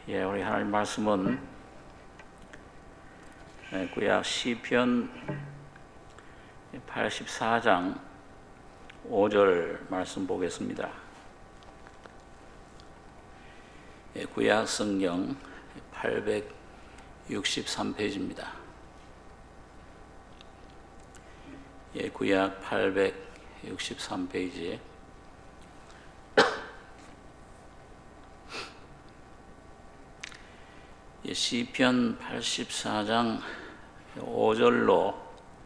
우리 하나님 말씀은 구약 시편 84장 5절 말씀 보겠습니다. 구약 성경 863페이지입니다. 구약 863페이지 시편 84장 5절로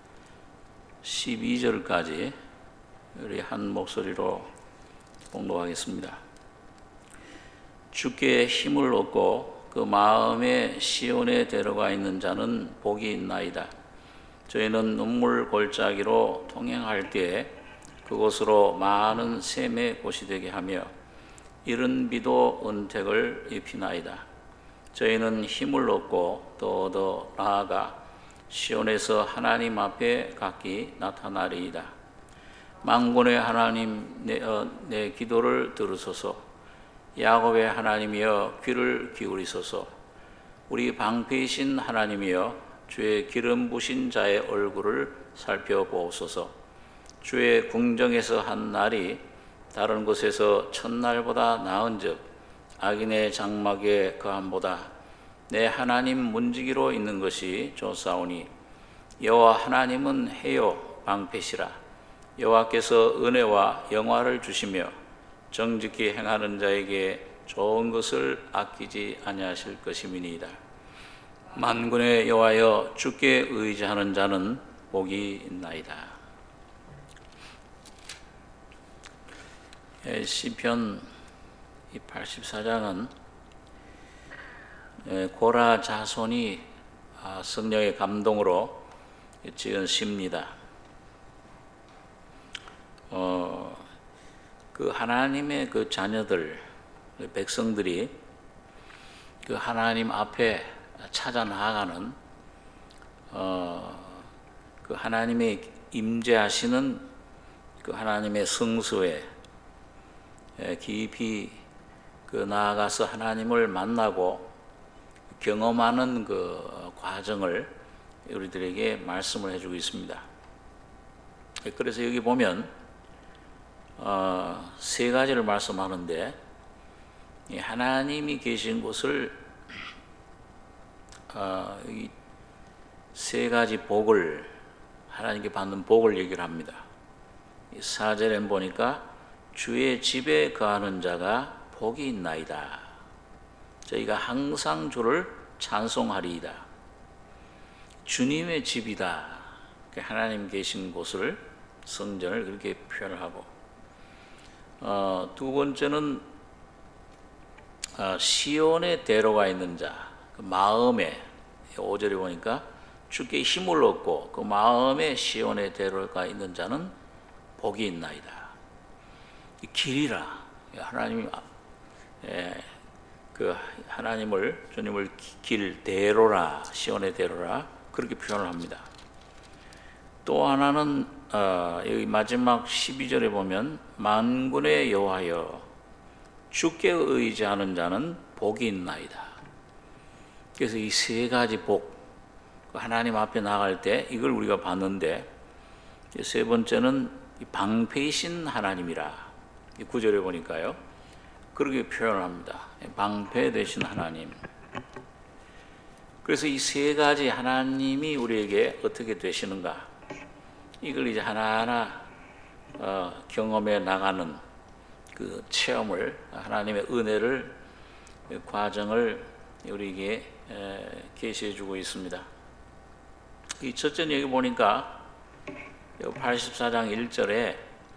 12절까지 우리 한 목소리로 봉독하겠습니다. 주께 힘을 얻고 그 마음에 시온에 데려가 있는 자는 복이 있나이다. 저희는 눈물 골짜기로 통행할 때에 그곳으로 많은 샘의 곳이 되게 하며 이른 비도 은택을 입히나이다. 저희는 힘을 얻고 더 나아가 시온에서 하나님 앞에 각기 나타나리이다. 만군의 하나님 내 기도를 들으소서. 야곱의 하나님이여 귀를 기울이소서. 우리 방패이신 하나님이여 주의 기름 부신 자의 얼굴을 살펴보옵소서. 주의 궁정에서 한 날이 다른 곳에서 첫날보다 나은즉 악인의 장막의 거함보다 내 하나님 문지기로 있는 것이 좋사오니 여호와 하나님은 해요 방패시라. 여호와께서 은혜와 영화를 주시며 정직히 행하는 자에게 좋은 것을 아끼지 아니하실 것임이니이다. 만군의 여호와여 주께 의지하는 자는 복이 있나이다. 시편 84장은 고라 자손이 성령의 감동으로 지은 시입니다. 그 하나님의 그 자녀들, 백성들이 그 하나님 앞에 찾아 나아가는 그 하나님의 임재하시는 그 하나님의 성소에 깊이 그 나아가서 하나님을 만나고 경험하는 그 과정을 우리들에게 말씀을 해주고 있습니다. 그래서 여기 보면 세 가지를 말씀하는데 하나님이 계신 곳을 이 세 가지 복을 하나님께 받는 복을 얘기를 합니다. 4절에 보니까 주의 집에 거하는 자가 복이 있나이다. 저희가 항상 주를 찬송하리이다. 주님의 집이다. 하나님 계신 곳을 성전을 그렇게 표현을 하고 두 번째는 시온에 데려가 있는 자, 그 마음에 5절에 보니까 주께 힘을 얻고 그 마음에 시온에 데려가 있는 자는 복이 있나이다. 길이라 하나님이 그 하나님을 주님을 길대로라 시온의 대로라 그렇게 표현을 합니다. 또 하나는 여기 마지막 12절에 보면 만군의 여호와여 주께 의지하는 자는 복이 있나이다. 그래서 이 세 가지 복 하나님 앞에 나갈 때 이걸 우리가 봤는데 세 번째는 방패이신 하나님이라 9절에 보니까요 그렇게 표현을 합니다. 방패 되신 하나님. 그래서 이 세 가지 하나님이 우리에게 어떻게 되시는가 이걸 이제 하나하나 경험해 나가는 그 체험을 하나님의 은혜를 과정을 우리에게 계시해 주고 있습니다. 이 첫째 여기 보니까 84장 1절에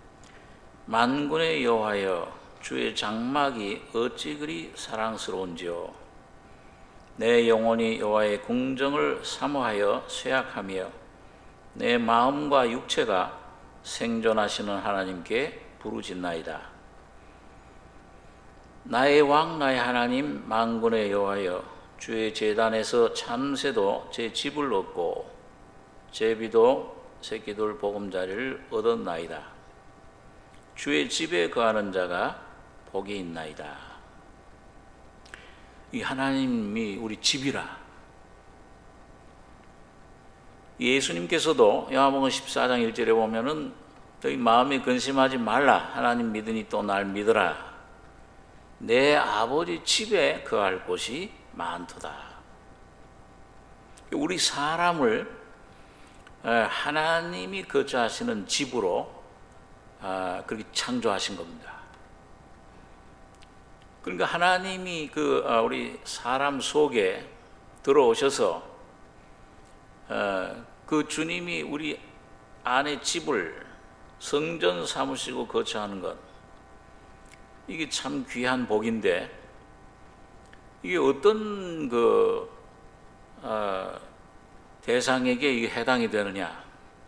만군의 여호와여 주의 장막이 어찌 그리 사랑스러운지요. 내 영혼이 여호와의 궁정을 사모하여 쇠약하며 내 마음과 육체가 생존하시는 하나님께 부르짖나이다. 나의 왕 나의 하나님 만군의 여호와여 주의 제단에서 참새도 제 집을 얻고 제비도 새끼들 보금자리를 얻었나이다. 주의 집에 거하는 자가 복이 있나이다. 이 하나님이 우리 집이라. 예수님께서도 요한복음 14장 1절에 보면은 너희 마음에 근심하지 말라. 하나님 믿으니 또 날 믿으라. 내 아버지 집에 거할 곳이 많도다. 우리 사람을 하나님이 거주하시는 집으로 그렇게 창조하신 겁니다. 그러니까 하나님이 우리 사람 속에 들어오셔서 그 주님이 우리 안에 집을 성전 삼으시고 거처하는 것, 이게 참 귀한 복인데, 이게 어떤 대상에게 이게 해당이 되느냐?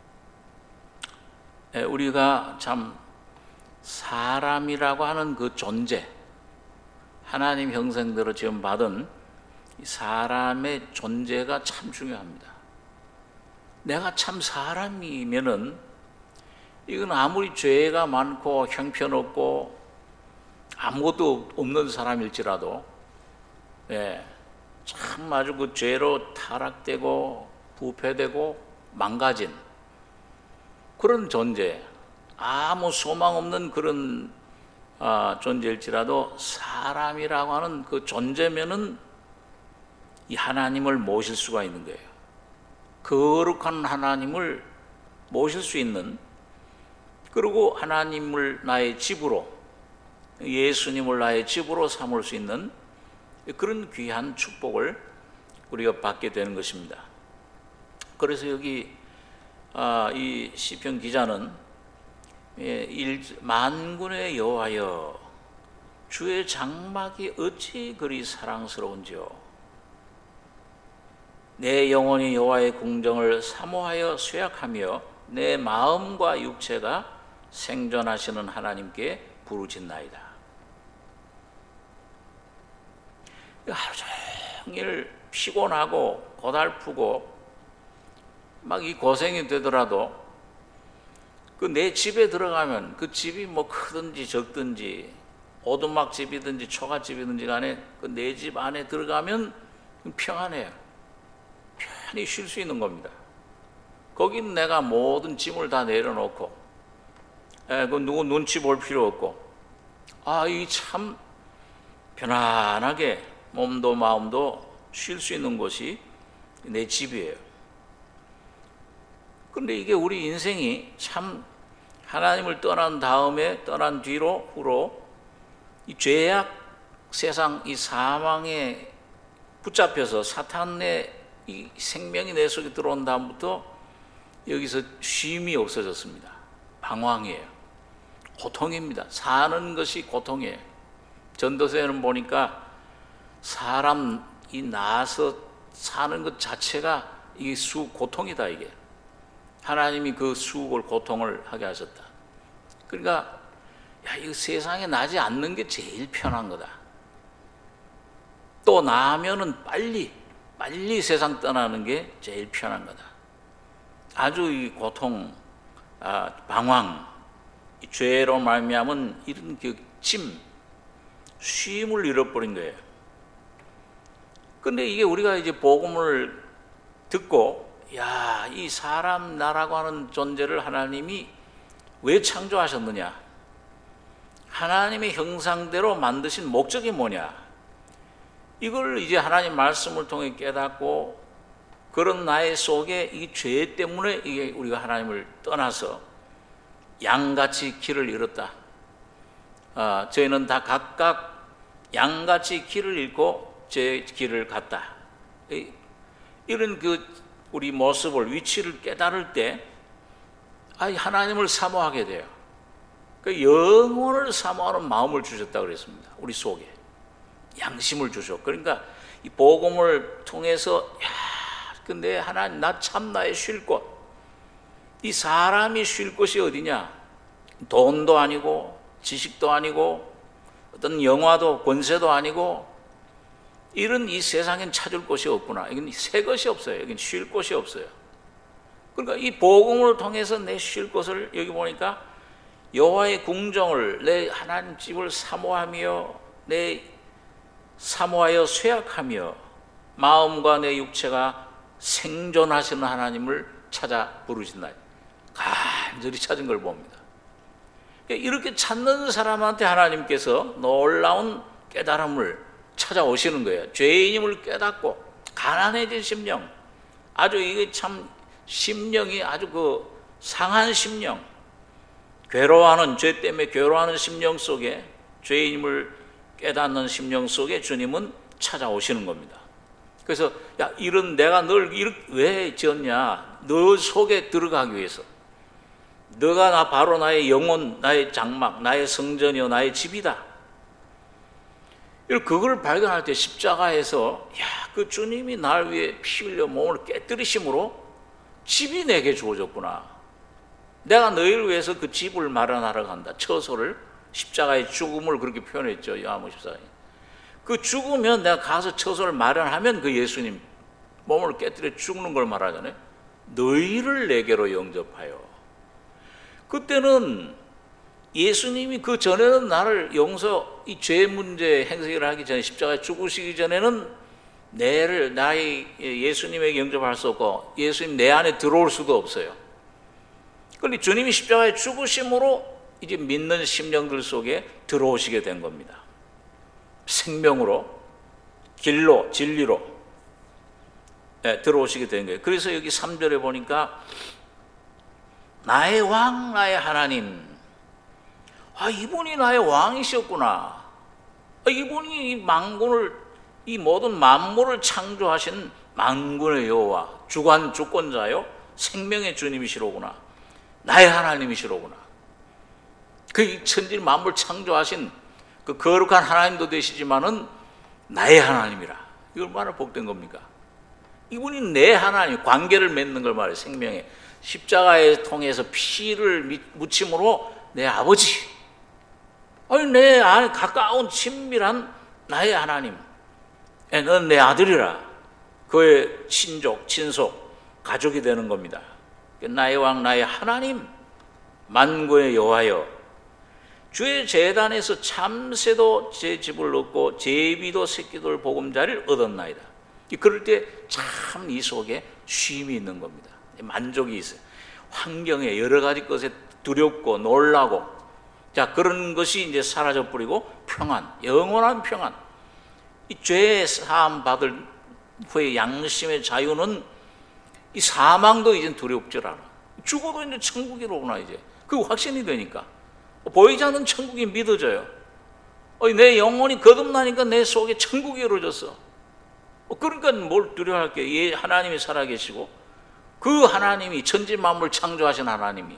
우리가 참 사람이라고 하는 그 존재, 하나님 형상대로 지금 받은 사람의 존재가 참 중요합니다. 내가 참 사람이면은 이건 아무리 죄가 많고 형편없고 아무것도 없는 사람일지라도 참 아주 그 죄로 타락되고 부패되고 망가진 그런 존재, 아무 소망 없는 그런 존재일지라도 사람이라고 하는 그 존재면은 이 하나님을 모실 수가 있는 거예요. 거룩한 하나님을 모실 수 있는, 그리고 하나님을 나의 집으로, 예수님을 나의 집으로 삼을 수 있는 그런 귀한 축복을 우리가 받게 되는 것입니다. 그래서 여기 이 시편 기자는 만군의 여호와여, 주의 장막이 어찌 그리 사랑스러운지요. 내 영혼이 여호와의 궁정을 사모하여 쇠약하며 내 마음과 육체가 생존하시는 하나님께 부르짖나이다. 하루 종일 피곤하고 고달프고 막 이 고생이 되더라도 그 내 집에 들어가면, 그 집이 뭐 크든지 적든지 오두막집이든지 초가집이든지 간에 그 내 집 안에 들어가면 평안해요. 편히 쉴 수 있는 겁니다. 거긴 내가 모든 짐을 다 내려놓고 그 누구 눈치 볼 필요 없고, 이 참 편안하게 몸도 마음도 쉴 수 있는 곳이 내 집이에요. 그런데 이게 우리 인생이 참 하나님을 떠난 다음에, 떠난 뒤로 후로 이 죄악 세상, 이 사망에 붙잡혀서 사탄의 이 생명이 내 속에 들어온 다음부터 여기서 쉼이 없어졌습니다. 방황이에요. 고통입니다. 사는 것이 고통이에요. 전도서에는 보니까 사람이 나서 사는 것 자체가 이게 고통이다. 이게 하나님이 그 수고를, 고통을 하게 하셨다. 그러니까 이 세상에 나지 않는 게 제일 편한 거다. 또 나면은 빨리 세상 떠나는 게 제일 편한 거다. 아주 이 고통, 방황, 이 죄로 말미암은 이런 그 쉼을 잃어버린 거예요. 근데 이게 우리가 이제 복음을 듣고, 이 사람 나라고 하는 존재를 하나님이 왜 창조하셨느냐? 하나님의 형상대로 만드신 목적이 뭐냐? 이걸 이제 하나님 말씀을 통해 깨닫고, 그런 나의 속에 이 죄 때문에 이게 우리가 하나님을 떠나서 양같이 길을 잃었다. 저희는 다 각각 양같이 길을 잃고 제 길을 갔다. 이런 우리 모습을, 위치를 깨달을 때 하나님을 사모하게 돼요. 영혼을 사모하는 마음을 주셨다 그랬습니다. 우리 속에 양심을 주셨고, 그러니까 이 복음을 통해서 근데 하나님, 나 참 나의 쉴 곳, 이 사람이 쉴 곳이 어디냐? 돈도 아니고 지식도 아니고 어떤 영화도 권세도 아니고, 이런 이 세상엔 찾을 곳이 없구나. 이건 새 것이 없어요. 여긴 쉴 곳이 없어요. 그러니까 이 복음을 통해서 내 쉴 곳을, 여기 보니까 여호와의 궁정을, 내 하나님 집을 사모하며 내 사모하여 쇠약하며 마음과 내 육체가 생존하시는 하나님을 찾아 부르신다. 간절히 찾은 걸 봅니다. 이렇게 찾는 사람한테 하나님께서 놀라운 깨달음을 찾아오시는 거예요. 죄인임을 깨닫고 가난해진 심령, 아주 이게 참 심령이 아주 그 상한 심령, 괴로워하는, 죄 때문에 괴로워하는 심령 속에, 죄인임을 깨닫는 심령 속에 주님은 찾아오시는 겁니다. 그래서 야, 이런 내가 널 왜 지었냐? 너 속에 들어가기 위해서. 너가 바로 나의 영혼, 나의 장막, 나의 성전이요, 나의 집이다. 그걸 발견할 때 십자가에서 야, 그 주님이 날 위해 피 흘려 몸을 깨뜨리심으로 집이 내게 주어졌구나. 내가 너희를 위해서 그 집을 마련하러 간다. 처소를, 십자가의 죽음을 그렇게 표현했죠. 요한복음 14장. 그 죽으면 내가 가서 처소를 마련하면 그 예수님 몸을 깨뜨려 죽는 걸 말하잖아요. 너희를 내게로 영접하여. 그때는 예수님이 그 전에는 나를 이 죄 문제 행세를 하기 전에, 십자가에 죽으시기 전에는 나의 예수님에게 영접할 수 없고 예수님 내 안에 들어올 수도 없어요. 그런데 주님이 십자가에 죽으심으로 이제 믿는 심령들 속에 들어오시게 된 겁니다. 생명으로, 길로, 진리로 들어오시게 된 거예요. 그래서 여기 3절에 보니까 나의 왕, 나의 하나님, 이분이 나의 왕이셨구나. 이분이 이 만군을, 이 모든 만물을 창조하신 만군의 여호와, 주관 주권자요, 생명의 주님이시로구나. 나의 하나님이시로구나. 그 천지 만물 창조하신 그 거룩한 하나님도 되시지만은 나의 하나님이라. 이거 얼마나 복된 겁니까? 이분이 내 하나님, 관계를 맺는 걸 말해요. 생명의 십자가에 통해서 피를 묻힘으로 내 아버지, 내 안에 가까운 친밀한 나의 하나님, 넌 내 아들이라. 그의 친족, 친속, 가족이 되는 겁니다. 나의 왕, 나의 하나님, 만군의 여호와여, 주의 제단에서 참새도 제 집을 얻고 제비도 새끼들 보금자리를 얻었나이다. 그럴 때 참 이 속에 쉼이 있는 겁니다. 만족이 있어요. 환경에 여러 가지 것에 두렵고 놀라고, 자, 그런 것이 이제 사라져 버리고 평안, 영원한 평안. 이 죄 사함 받을 후에 양심의 자유는 이 사망도 이제 두렵질 않아. 죽어도 이제 천국이로구나. 이제 그 확신이 되니까 보이지 않는 천국이 믿어져요. 내 영혼이 거듭나니까 내 속에 천국이 이루어졌어. 그러니까 뭘 두려워할 게, 하나님이 살아계시고 그 하나님이 천지 만물 창조하신 하나님이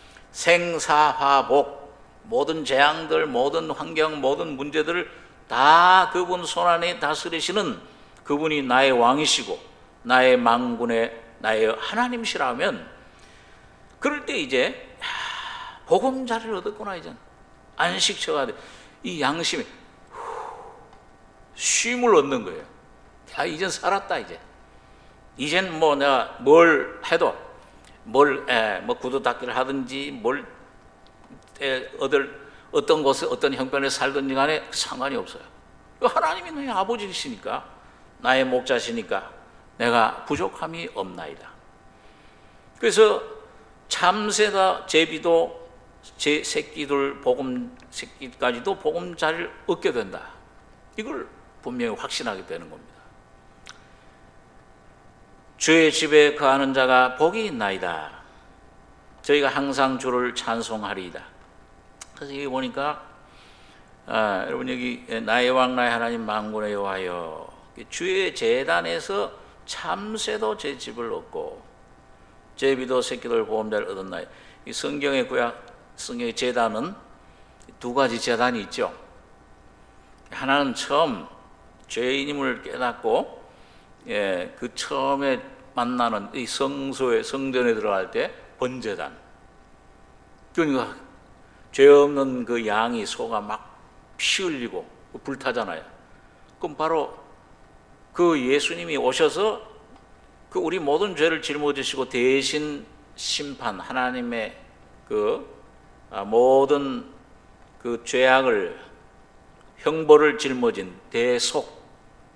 생사화복, 모든 재앙들, 모든 환경, 모든 문제들을 다 그분 손안에 다스리시는 그분이 나의 왕이시고 나의 만군의 나의 하나님이시라면, 그럴 때 이제 보금자리를 얻었구나. 이제 안식처가 돼. 이 양심이 쉼을 얻는 거예요. 이젠 살았다. 이젠 뭐 내가 뭘 해도 뭐 구두 닦기를 하든지 어떤 곳에 어떤 형편에 살든지 간에 상관이 없어요. 하나님이 나의 아버지이시니까, 나의 목자시니까 내가 부족함이 없나이다. 그래서 참새다 제비도 제 새끼들 새끼까지도 보금자리를 얻게 된다. 이걸 분명히 확신하게 되는 겁니다. 주의 집에 거하는 자가 복이 있나이다. 저희가 항상 주를 찬송하리이다. 그래서 여기 보니까 여러분, 여기 나의 왕 나의 하나님 만군의 여호와여, 주의 제단에서 참새도 제 집을 얻고 제비도 새끼들 보금자리를 얻었나이다. 이 성경의 성경의 제단은 두 가지 제단이 있죠. 하나는 처음 죄인임을 깨닫고 그 처음에 만나는 이 성전에 들어갈 때 번제단. 그러니까 죄 없는 그 양이, 소가 막 피 흘리고 불타잖아요. 그럼 바로 그 예수님이 오셔서 그 우리 모든 죄를 짊어지시고 대신 심판, 하나님의 그 모든 그 죄악을, 형벌을 짊어진 대속,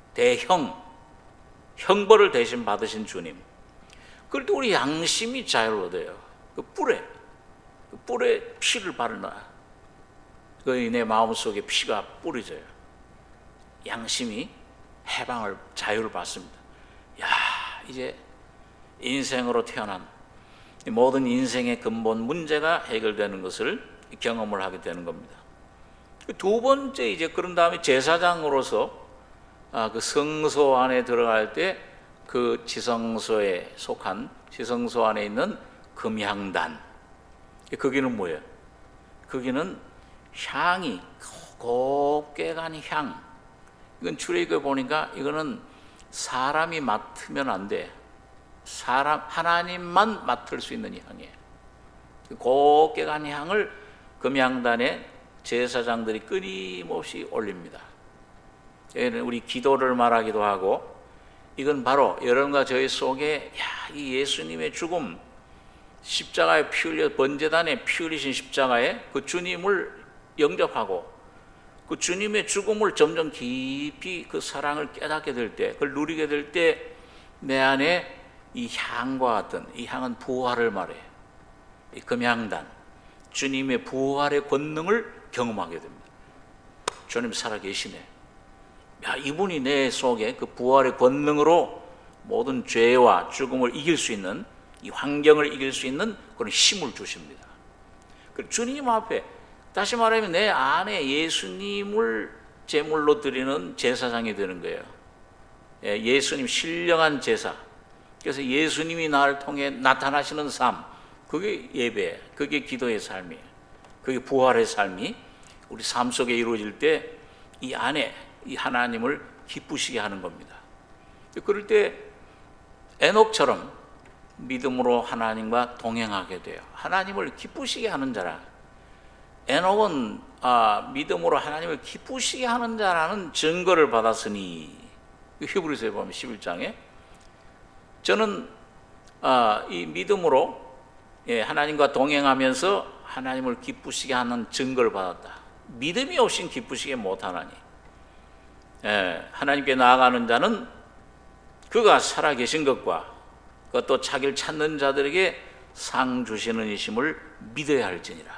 형벌을 대신 받으신 주님. 그럴 때 우리 양심이 자유를 얻어요. 그 뿔에 피를 바르나. 내 마음속에 피가 뿌려져요. 양심이 해방을, 자유를 받습니다. 이제 인생으로 태어난 모든 인생의 근본 문제가 해결되는 것을 경험을 하게 되는 겁니다. 두 번째, 이제 그런 다음에 제사장으로서 그 성소 안에 들어갈 때 그 지성소에 속한 지성소 안에 있는 금향단, 거기는 뭐예요? 거기는 향이 곱게 간 향. 이건 출애굽에 보니까 이거는 사람이 맡으면 안 돼. 하나님만 맡을 수 있는 향이에요. 곱게 간 향을 금향단에 제사장들이 끊임없이 올립니다. 여기는 우리 기도를 말하기도 하고, 이건 바로 여러분과 저희 속에 이 예수님의 죽음, 십자가에 피 흘려 번제단에 피 흘리신 십자가에 그 주님을 영접하고 그 주님의 죽음을 점점 깊이 그 사랑을 깨닫게 될 때, 그걸 누리게 될 때 내 안에 이 향과 같은, 이 향은 부활을 말해요. 이 금향단, 주님의 부활의 권능을 경험하게 됩니다. 주님 살아계시네. 이분이 내 속에 그 부활의 권능으로 모든 죄와 죽음을 이길 수 있는, 이 환경을 이길 수 있는 그런 힘을 주십니다. 주님 앞에, 다시 말하면 내 안에 예수님을 제물로 드리는 제사장이 되는 거예요. 예수님 신령한 제사. 그래서 예수님이 나를 통해 나타나시는 삶, 그게 예배, 그게 기도의 삶이에요. 그게 부활의 삶이 우리 삶 속에 이루어질 때 이 안에 이 하나님을 기쁘시게 하는 겁니다. 그럴 때 에녹처럼 믿음으로 하나님과 동행하게 돼요. 하나님을 기쁘시게 하는 자라. 에녹은 믿음으로 하나님을 기쁘시게 하는 자라는 증거를 받았으니, 히브리서에 보면 11장에 저는 이 믿음으로 하나님과 동행하면서 하나님을 기쁘시게 하는 증거를 받았다. 믿음이 없인 기쁘시게 못하나니. 하나님께 나아가는 자는 그가 살아계신 것과 또 자기를 찾는 자들에게 상 주시는 이심을 믿어야 할지니라.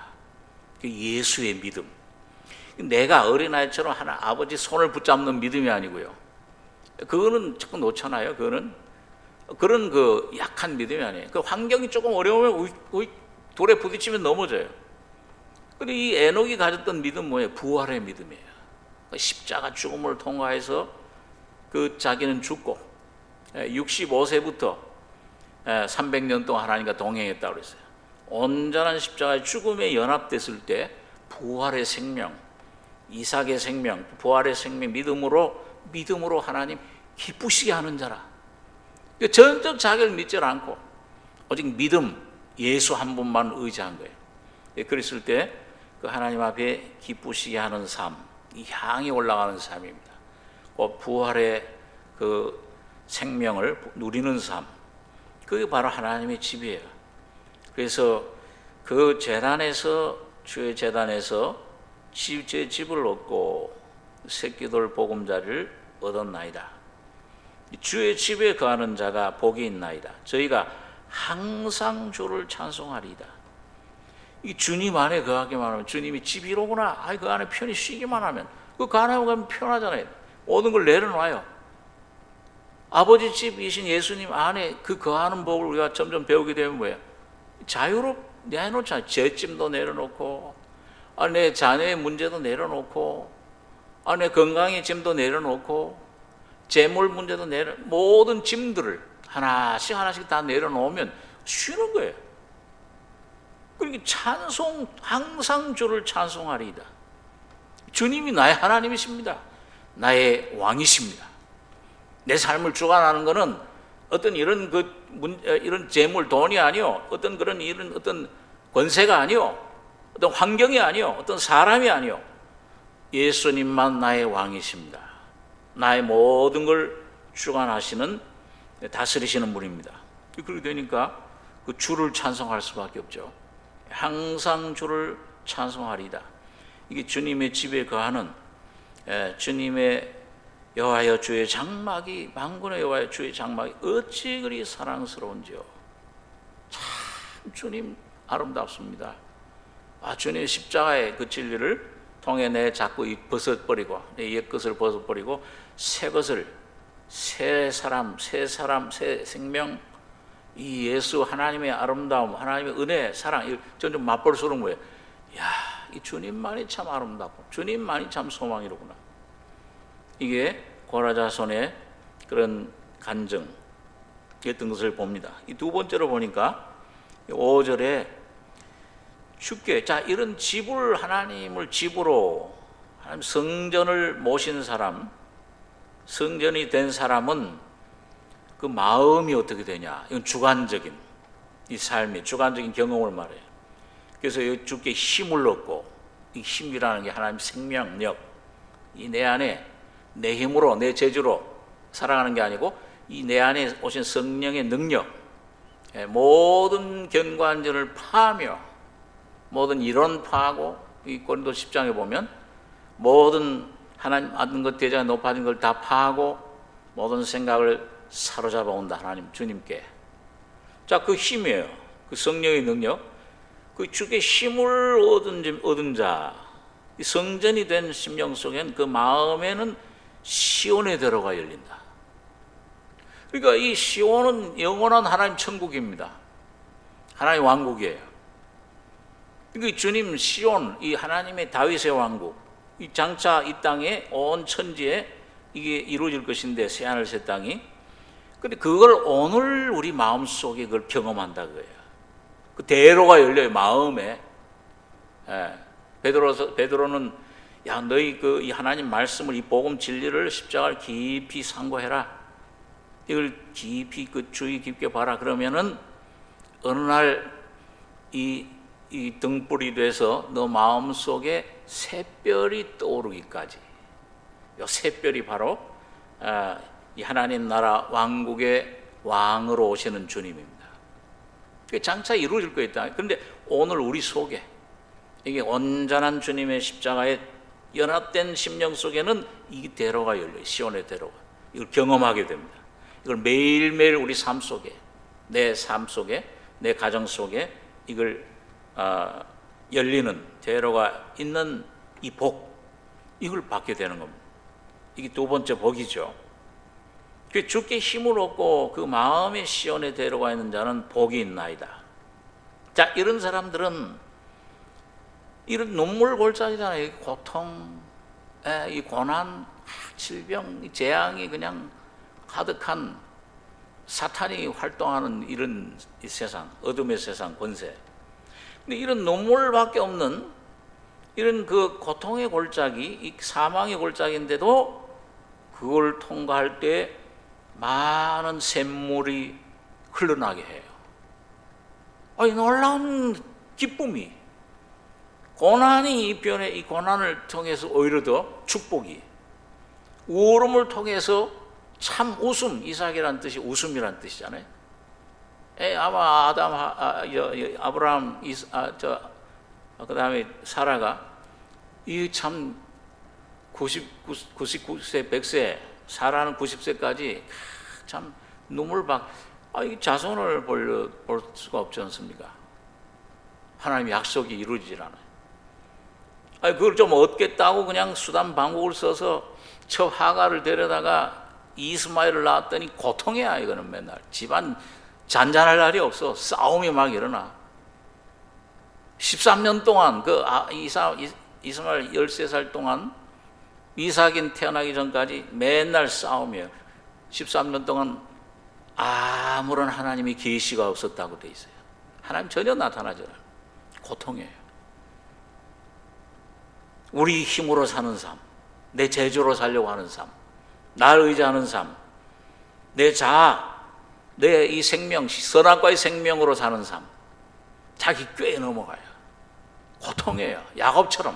예수의 믿음. 내가 어린아이처럼 아버지 손을 붙잡는 믿음이 아니고요. 그거는 자꾸 놓잖아요. 그거는 그런 그 약한 믿음이 아니에요. 그 환경이 조금 어려우면 돌에 부딪히면 넘어져요. 근데 이 에녹이 가졌던 믿음 뭐예요? 부활의 믿음이에요. 십자가 죽음을 통과해서 그 자기는 죽고 65세부터 300년 동안 하나님과 동행했다고 그랬어요. 온전한 십자가의 죽음에 연합됐을 때 부활의 생명, 이삭의 생명, 부활의 생명, 믿음으로 하나님 기쁘시게 하는 자라. 전적 자기를 믿지 않고 오직 믿음, 예수 한 분만 의지한 거예요. 그랬을 때 그 하나님 앞에 기쁘시게 하는 삶, 이 향이 올라가는 삶입니다. 부활의 그 생명을 누리는 삶, 그게 바로 하나님의 집이에요. 그래서 그 제단에서, 주의 제단에서 제 집을 얻고 새끼돌 보금자리를 얻었나이다. 주의 집에 거하는 자가 복이 있나이다. 저희가 항상 주를 찬송하리이다. 이 주님 안에 거하기만 하면, 주님이 집이로구나, 그 안에 편히 쉬기만 하면, 그 안에 가면 편하잖아요. 모든 걸 내려놔요. 아버지 집이신 예수님 안에 그 거하는 법을 우리가 점점 배우게 되면 뭐예요? 자유로 내놓잖아요. 죄짐도 내려놓고, 내 자녀의 문제도 내려놓고, 내 건강의 짐도 내려놓고, 재물 문제도 모든 짐들을 하나씩 다 내려놓으면 쉬는 거예요. 그러니까 항상 주를 찬송하리이다. 주님이 나의 하나님이십니다. 나의 왕이십니다. 내 삶을 주관하는 것은 어떤 이런 재물, 돈이 아니요, 어떤 권세가 아니요, 어떤 환경이 아니요, 어떤 사람이 아니요, 예수님만 나의 왕이십니다. 나의 모든 걸 주관하시는, 다스리시는 분입니다. 그렇게 되니까 그 주를 찬송할 수밖에 없죠. 항상 주를 찬송하리다. 이게 주님의 집에 거하는, 주님의 여호와여 주의 장막이 만군의 여호와여 주의 장막이 어찌 그리 사랑스러운지요. 참 주님 아름답습니다. 주님의 십자가의 그 진리를 통해 내 자꾸 벗어버리고 내 옛것을 벗어버리고 새 것을 새 사람 새 생명 이 예수 하나님의 아름다움 하나님의 은혜 사랑 전 좀 맛볼수록 뭐예요? 이 주님만이 참 아름답고 주님만이 참 소망이로구나. 이게 고라자손의 그런 간증이었던 것을 봅니다. 이 두 번째로 보니까 5절에 주께 이런 집을 하나님을 집으로 하나님 성전을 모신 사람 성전이 된 사람은 그 마음이 어떻게 되냐? 이건 주관적인 이 삶이 주관적인 경험을 말해요. 그래서 주께 힘을 얻고 이 힘이라는 게 하나님 생명력 이 내 안에 내 힘으로 내 재주로 살아가는 게 아니고 이 내 안에 오신 성령의 능력 모든 경관전을 파하며 모든 이론 파하고 이 고린도 10장에 보면 모든 하나님 아는 것 대장 높아진 걸 다 파하고 모든 생각을 사로잡아 온다. 하나님 주님께. 그 힘이에요. 그 성령의 능력. 그 주께 힘을 얻은 자. 이 성전이 된 심령 속엔 그 마음에는 시온의 대로가 열린다. 그러니까 이 시온은 영원한 하나님 천국입니다. 하나님 왕국이에요. 그러니까 주님 시온 이 하나님의 다윗의 왕국 이 장차 이 땅에 온 천지에 이게 이루어질 것인데 새하늘 새 땅이 근데 그걸 오늘 우리 마음속에 그걸 경험한다 그거예요. 그 대로가 열려요 마음에. 베드로는 너희 이 하나님 말씀을 이 복음 진리를 십자가를 깊이 상고해라. 이걸 깊이 주의 깊게 봐라. 그러면은 어느 날 이 등불이 돼서 너 마음 속에 샛별이 떠오르기까지. 이 샛별이 바로 이 하나님 나라 왕국의 왕으로 오시는 주님입니다. 장차 이루어질 거 있다. 그런데 오늘 우리 속에 이게 온전한 주님의 십자가에 연합된 심령 속에는 이 대로가 열려요. 시온의 대로가. 이걸 경험하게 됩니다. 이걸 매일매일 우리 삶 속에 내 삶 속에 내 가정 속에 이걸 열리는 대로가 있는 이 복 이걸 받게 되는 겁니다. 이게 두 번째 복이죠. 주께 힘을 얻고 그 마음의 시온의 대로가 있는 자는 복이 있나이다. 이런 사람들은 이런 눈물 골짜기잖아요. 이 고통, 이 고난, 질병, 이 재앙이 그냥 가득한 사탄이 활동하는 이런 이 세상, 어둠의 세상 권세. 근데 이런 눈물밖에 없는 이런 그 고통의 골짜기, 이 사망의 골짜기인데도 그걸 통과할 때 많은 샘물이 흘러나게 해요. 놀라운 기쁨이 고난이 이 고난을 통해서 오히려 더 축복이 울음을 통해서 참 웃음 이삭이라는 뜻이 웃음이라는 뜻이잖아요. 아마 아브라함 그 다음에 사라가 이 참 99세 100세 사라는 90세까지 참 눈물 이 자손을 볼 수가 없지 않습니까? 하나님의 약속이 이루어지질 않아요. 그걸 좀 얻겠다고 그냥 수단 방법을 써서 저 하가를 데려다가 이스마엘을 낳았더니 고통이야. 이거는 맨날 집안 잔잔할 날이 없어. 싸움이 막 일어나. 13년 동안 이스마엘 13살 동안 이삭이 태어나기 전까지 맨날 싸움이에요. 13년 동안 아무런 하나님의 계시가 없었다고 돼 있어요. 하나님 전혀 나타나지 않아요. 고통이에요. 우리 힘으로 사는 삶, 내 재주로 살려고 하는 삶, 나를 의지하는 삶, 내 자아, 내 이 생명, 선악과의 생명으로 사는 삶, 자기 꾀에 넘어가요. 고통이에요. 야곱처럼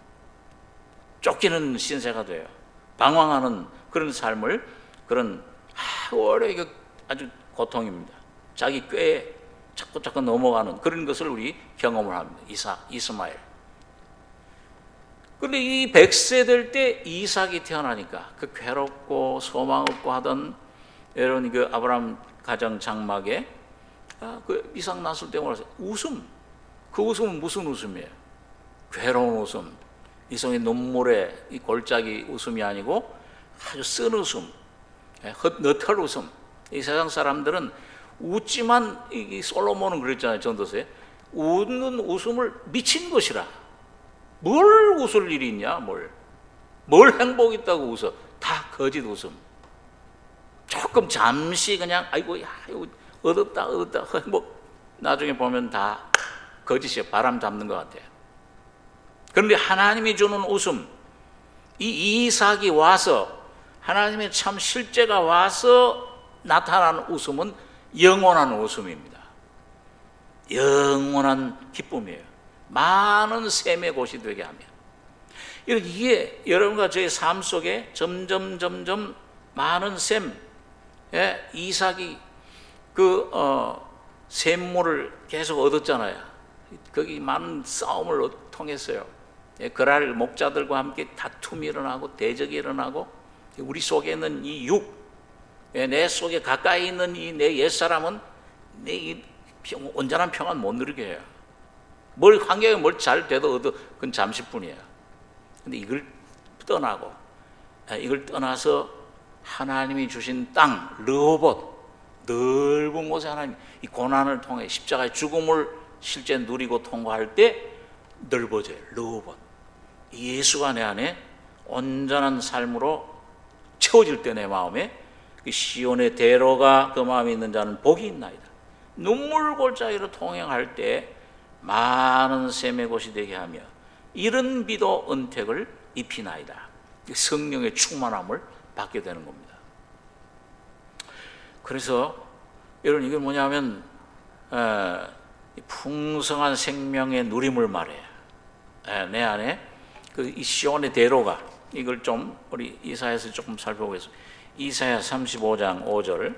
쫓기는 신세가 돼요. 방황하는 그런 삶을 오래 아주 고통입니다. 자기 꾀에 자꾸 넘어가는 그런 것을 우리 경험을 합니다. 이스마엘. 근데 이 100세 될 때 이삭이 태어나니까 그 괴롭고 소망 없고 하던 이런 그 아브라함 가정 장막에 그 이삭 낳았을 때 웃음. 그 웃음은 무슨 웃음이에요? 괴로운 웃음. 이성의 눈물에 이 골짜기 웃음이 아니고 아주 쓴 웃음, 너털 웃음. 이 세상 사람들은 웃지만, 이 솔로몬은 그랬잖아요, 전도서에. 웃는 웃음을 미친 것이라. 뭘 웃을 일이 있냐, 뭘 행복 있다고 웃어. 다 거짓 웃음. 조금 잠시 그냥, 아이고, 야, 이거 얻었다, 행복. 나중에 보면 다 거짓이에요. 바람 잡는 것 같아요. 그런데 하나님이 주는 웃음, 이 이삭이 와서, 하나님의 참 실제가 와서 나타나는 웃음은 영원한 웃음입니다. 영원한 기쁨이에요. 많은 샘의 곳이 되게 하며, 이게 여러분과 저의 삶 속에 점점 많은 샘, 이삭이 그 샘물을 계속 얻었잖아요. 거기 많은 싸움을 통했어요. 그랄 목자들과 함께 다툼이 일어나고 대적이 일어나고, 우리 속에 있는 이 내 속에 가까이 있는 이 내 옛사람은 내 온전한 평안 못 누리게 해요. 환경에 뭘 잘 돼도 얻어, 그건 잠시뿐이에요. 근데 이걸 떠나서 하나님이 주신 땅, 르호봇, 넓은 곳에 하나님, 이 고난을 통해 십자가의 죽음을 실제 누리고 통과할 때 넓어져요. 르호봇. 예수가 내 안에 온전한 삶으로 채워질 때 내 마음에 시온의 대로가 그 마음에 있는 자는 복이 있나이다. 눈물 골짜기로 통행할 때 많은 샘의 곳이 되게 하며 이른 비도 은택을 입히나이다. 성령의 충만함을 받게 되는 겁니다. 그래서 여러분, 이게 뭐냐면 풍성한 생명의 누림을 말해요. 내 안에 이 시온의 대로가, 이걸 좀 우리 이사야에서 조금 살펴보겠습니다. 이사야 35장 5절.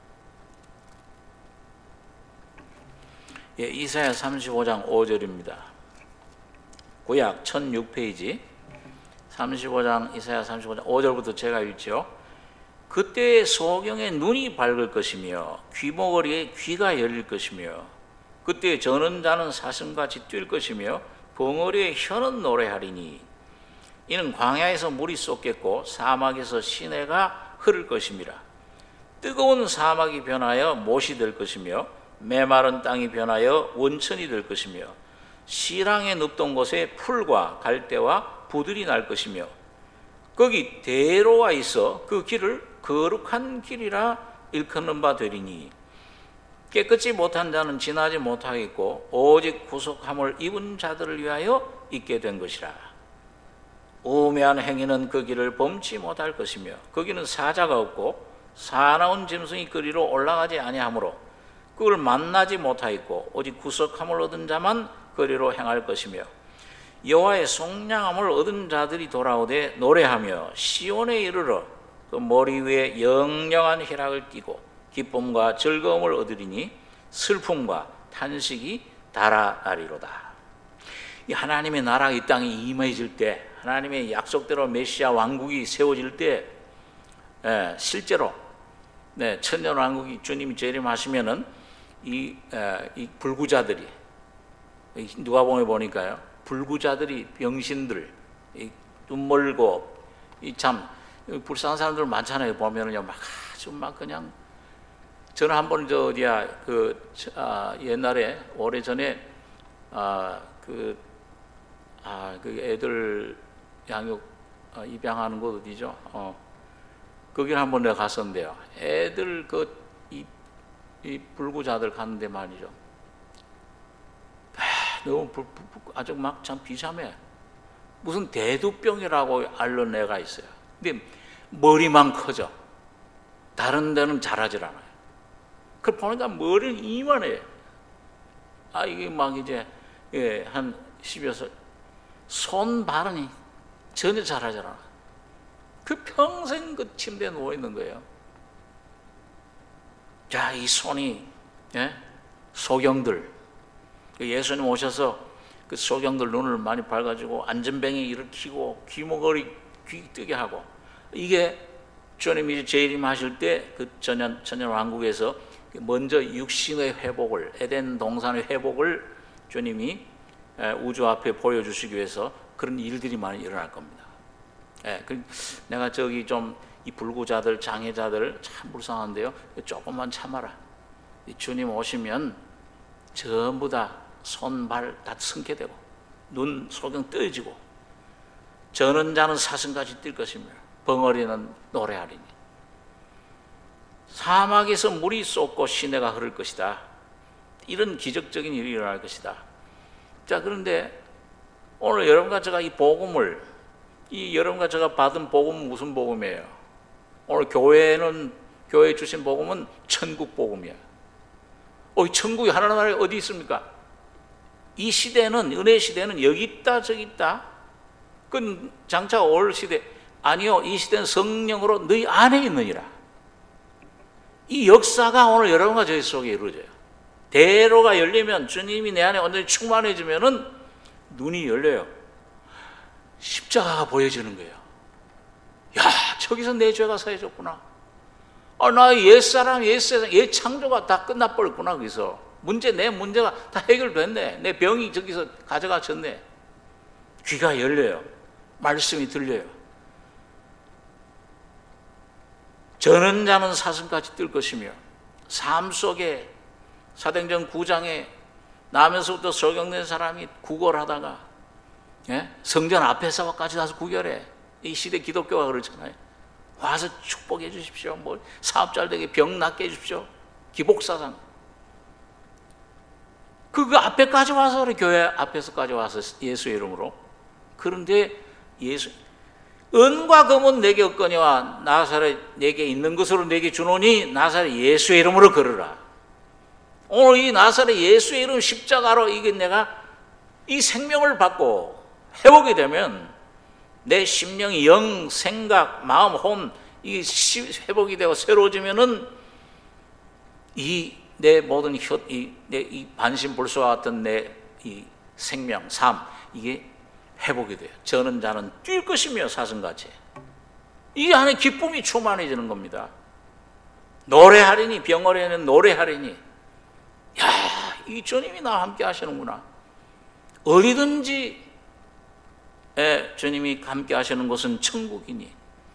이사야 35장 5절입니다. 구약 1006페이지 35장, 이사야 35장 5절부터 제가 읽죠. 그때 소경의 눈이 밝을 것이며 귀머거리에 귀가 열릴 것이며 그때 저는 자는 사슴같이 뛸 것이며 벙어리에 혀는 노래하리니 이는 광야에서 물이 쏟겠고 사막에서 시내가 흐를 것임이라. 뜨거운 사막이 변하여 못이 될 것이며 메마른 땅이 변하여 원천이 될 것이며 시랑에 눕던 곳에 풀과 갈대와 부들이 날 것이며 거기 대로가 있어 그 길을 거룩한 길이라 일컫는 바 되리니 깨끗이 못한 자는 지나지 못하겠고 오직 구속함을 입은 자들을 위하여 있게 된 것이라. 우매한 행위는 그 길을 범치 못할 것이며 거기는 사자가 없고 사나운 짐승이 그리로 올라가지 아니하므로 그걸 만나지 못하겠고 오직 구속함을 얻은 자만 그리로 행할 것이며 여호와의 속량함을 얻은 자들이 돌아오되 노래하며 시온에 이르러 그 머리 위에 영영한 희락을 띠고 기쁨과 즐거움을 얻으리니 슬픔과 탄식이 달아나리로다. 이 하나님의 나라가 이 땅에 임해질 때, 하나님의 약속대로 메시아 왕국이 세워질 때, 실제로 천년왕국이 주님이 재림하시면은 이 불구자들이, 누가복음에 보니까요, 불구자들이, 병신들, 눈 멀고 참 불쌍한 사람들 많잖아요. 보면은요, 아주 그냥. 저는 한번 옛날에 오래전에 그 애들 양육 입양하는 곳 어디죠? 거기를 한번 내가 갔었는데요. 애들 이 불구자들 갔는데 말이죠. 너무 아주 참 비참해. 무슨 대두병이라고 앓는 애가 있어요. 근데 머리만 커져. 다른 데는 잘하질 않아요. 그걸 보니까 머리는 이만해. 이게 이제 한 10여살. 손 발음이 전혀 잘하지 않아. 그 평생 그 침대에 누워 있는 거예요. 자, 이 손이 소경들, 예수님 오셔서 그 소경들 눈을 많이 밝아주고 안전뱅이 일으키고 귀머거리 귀 뜨게 하고, 이게 주님이 재림하실 때 그 천년 왕국에서 먼저 육신의 회복을, 에덴 동산의 회복을 주님이 우주 앞에 보여주시기 위해서 그런 일들이 많이 일어날 겁니다. 내가 저기 좀 이 불구자들, 장애자들 참 불쌍한데요, 조금만 참아라. 주님 오시면 전부 다 손, 발 다 성케되고 눈, 소경 떠지고 저는 자는 사슴같이 뛸 것이며 벙어리는 노래하리니 사막에서 물이 쏟고 시내가 흐를 것이다. 이런 기적적인 일이 일어날 것이다. 자, 그런데 오늘 여러분과 제가 이 복음을, 여러분과 제가 받은 복음은 무슨 복음이에요? 오늘 교회에 주신 복음은 천국 복음이야. 이 천국이 하나님 나라에 어디 있습니까? 이 시대는, 은혜 시대는 여기 있다 저기 있다. 그건 장차 올 시대 아니요, 이 시대는 성령으로 너희 안에 있느니라. 이 역사가 오늘 여러분과 저희 속에 이루어져요. 대로가 열리면, 주님이 내 안에 완전히 충만해지면은 눈이 열려요. 십자가가 보여지는 거예요. 야, 저기서 내 죄가 사해졌구나. 나 옛사람, 옛세상, 옛창조가 다 끝나버렸구나. 거기서 내 문제가 다 해결됐네. 내 병이 저기서 가져가졌네. 귀가 열려요. 말씀이 들려요. 저는 자는 사슴같이 뜰 것이며, 삶 속에 사도행전 9장에 나면서부터 소경된 사람이 구걸하다가 성전 앞에서까지 와서 구걸해. 이 시대 기독교가 그렇잖아요. 와서 축복해 주십시오. 사업 잘 되게, 병 낫게 해 주십시오. 기복사상. 그 앞에까지 와서, 교회 앞에서까지 와서 예수의 이름으로. 그런데 은과 금은 내게 없거니와 나사렛 내게 있는 것으로 내게 주노니 나사렛 예수의 이름으로 걸으라. 오늘 이 나사렛 예수의 이름 십자가로 이게 내가 이 생명을 받고 회복이 되면 내 심령이 영, 생각, 마음, 혼 이 회복이 되고 새로워지면은 내 모든 이 반신불수와 같은 내 이 생명, 삶 이게 회복이 돼요. 저는 자는 뛸 것이며 사슴같이. 이 안에 기쁨이 충만해지는 겁니다. 노래하리니, 병어리는 노래하리니. 야, 이 주님이 나와 함께 하시는구나. 어디든지 주님이 함께 하시는 곳은 천국이니,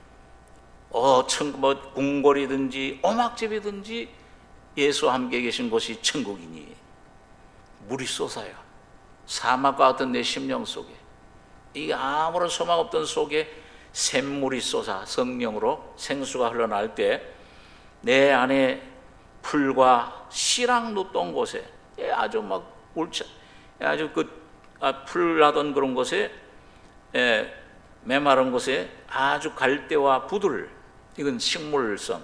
궁궐이든지 오막집이든지 예수와 함께 계신 곳이 천국이니, 물이 쏟아요. 사막과 같은 내 심령 속에, 이 아무런 소망 없던 속에 샘물이 쏟아 성령으로 생수가 흘러날 때 내 안에 풀과 씨랑 눕던 곳에, 아주 아주 풀 나던 그런 곳에, 메마른 곳에 아주 갈대와 부들, 이건 식물성,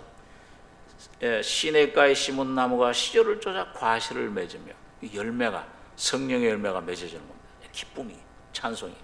시냇가에 심은 나무가 시절을 쫓아 과실을 맺으며, 열매가, 성령의 열매가 맺어지는 겁니다. 기쁨이, 찬송이.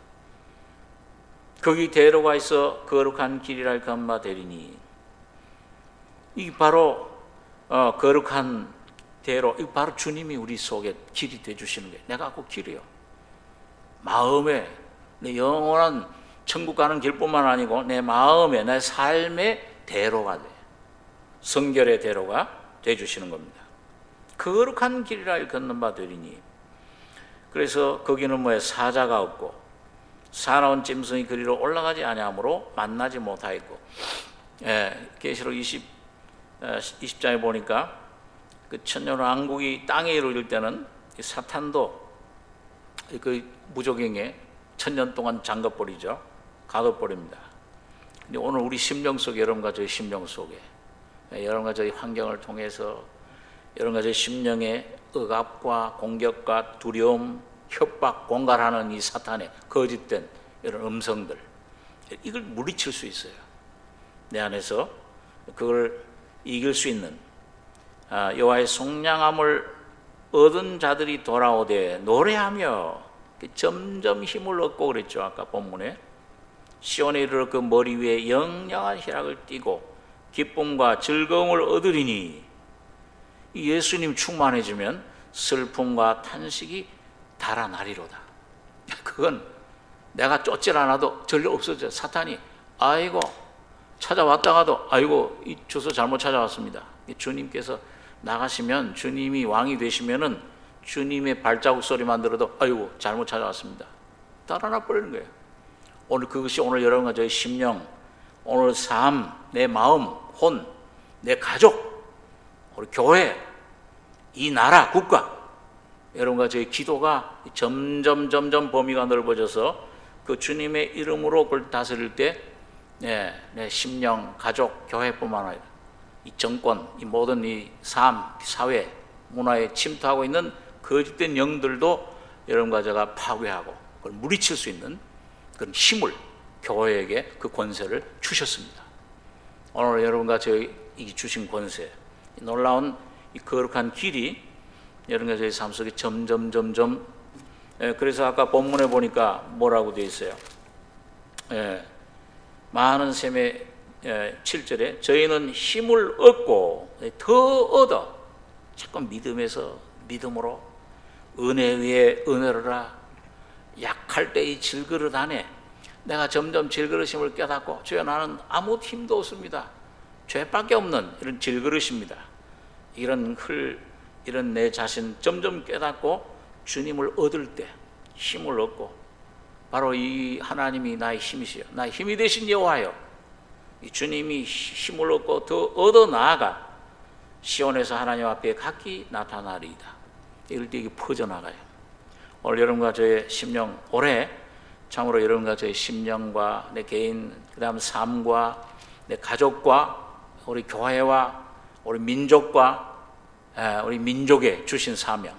거기 대로가 있어 거룩한 길이랄 감마 되리니, 이 바로 거룩한 대로, 이 바로 주님이 우리 속에 길이 되주시는 거예요. 내가 그 길이요. 마음에, 내 영원한 천국 가는 길뿐만 아니고 내 마음에, 내 삶의 대로가 돼요. 성결의 대로가 되주시는 겁니다. 거룩한 길이라 걷는 바 되리니. 그래서 거기는 사자가 없고 사나운 짐승이 그리로 올라가지 아니하므로 만나지 못하였고, 계시록 20장에 보니까 그 천년 왕국이 땅에 이루어질 때는 사탄도 그 무조갱에 천년 동안 잠궈버리죠. 가둬버립니다. 근데 오늘 우리 심령 속에, 여러분과 저희 심령 속에, 여러분과 저희 환경을 통해서 여러분과 저희 심령에 억압과 공격과 두려움, 협박, 공갈하는 이 사탄의 거짓된 이런 음성들, 이걸 물리칠 수 있어요. 내 안에서 그걸 이길 수 있는 여호와의 속량함을 얻은 자들이 돌아오되 노래하며 점점 힘을 얻고 그랬죠. 아까 본문에 시온에 이르러 그 머리 위에 영영한 희락을 띠고 기쁨과 즐거움을 얻으리니, 예수님 충만해지면 슬픔과 탄식이 달아나리로다. 그건 내가 쫓질 않아도 절로 없어져. 사탄이 아이고 찾아왔다가도 아이고 이 주소 잘못 찾아왔습니다. 주님께서 나가시면, 주님이 왕이 되시면은 주님의 발자국 소리만 들어도 아이고 잘못 찾아왔습니다. 달아나 버리는 거예요. 오늘 그것이 오늘 여러분과 저의 심령, 오늘 삶, 내 마음, 혼, 내 가족, 우리 교회, 이 나라, 국가, 여러분과 저의 기도가 점점 범위가 넓어져서 그 주님의 이름으로 그걸 다스릴 때 내 심령, 가족, 교회뿐만 아니라 이 정권, 이 모든 이 삶, 사회, 문화에 침투하고 있는 거짓된 영들도 여러분과 제가 파괴하고 그걸 물리칠 수 있는 그런 힘을 교회에게 그 권세를 주셨습니다. 오늘 여러분과 저희 주신 권세, 이 놀라운 이 거룩한 길이 여러분과 저희 삶 속에 점점 그래서 아까 본문에 보니까 뭐라고 되어 있어요? 많은 셈의 7절에 저희는 힘을 얻고 더 얻어 자꾸 믿음으로 은혜 위에 은혜로라. 약할 때 이 질그릇 안에 내가 점점 질그릇임을 깨닫고 주여 나는 아무 힘도 없습니다. 죄밖에 없는 이런 질그릇입니다. 이런 내 자신 점점 깨닫고 주님을 얻을 때 힘을 얻고 바로 이 하나님이 나의 힘이시여, 나의 힘이 되신 여호와여, 이 주님이 힘을 얻고 더 얻어 나아가 시온에서 하나님 앞에 각기 나타나리이다. 이럴 때 이게 퍼져나가요. 오늘 여러분과 저의 심령, 올해 참으로 여러분과 저의 심령과 내 개인, 그 다음 삶과 내 가족과 우리 교회와 우리 민족과 우리 민족에 주신 사명,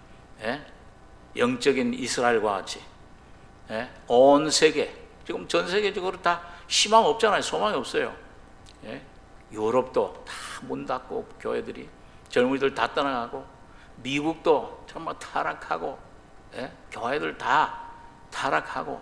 영적인 이스라엘과 같이 온 세계, 지금 전 세계적으로 다 희망 없잖아요. 소망이 없어요. 유럽도 다 문 닫고 교회들이, 젊은이들 다 떠나가고, 미국도 정말 타락하고, 교회들 다 타락하고,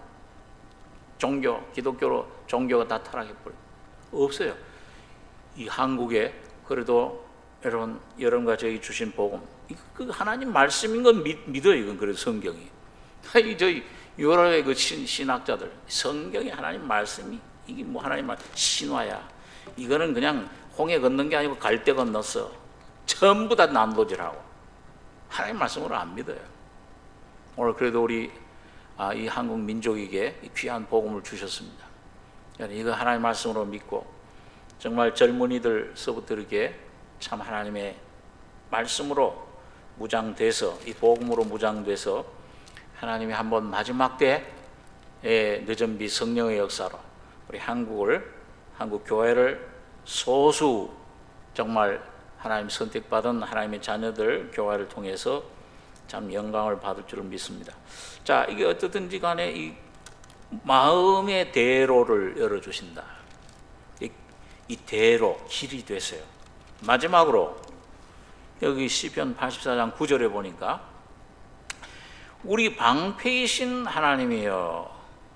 기독교로 종교가 다 타락해버려요. 없어요. 이 한국에 그래도 여러분과 저희 주신 복음, 그 하나님 말씀인 건 믿어요. 이건 그래도 성경이. 저희 유럽의 그 신학자들, 성경이 하나님 말씀이 이게 뭐 하나님 말 신화야. 이거는 그냥 홍해 건넌 게 아니고 갈대 건넜어. 전부 다 난도질하고 하나님 말씀으로 안 믿어요. 오늘 그래도 우리 이 한국 민족에게 이 귀한 복음을 주셨습니다. 이거 하나님 말씀으로 믿고 정말 젊은이들서부터 이렇게 참 하나님의 말씀으로 무장돼서, 이 복음으로 무장돼서 하나님이 한번 마지막 때에 늦은비 성령의 역사로 우리 한국 교회를 소수 정말 하나님 선택받은 하나님의 자녀들 교회를 통해서 참 영광을 받을 줄을 믿습니다. 자, 이게 어떻든지 간에 이 마음의 대로를 열어주신다. 이 대로, 길이 되세요. 마지막으로 여기 시편 84장 9절에 보니까 우리 방패이신 하나님이여,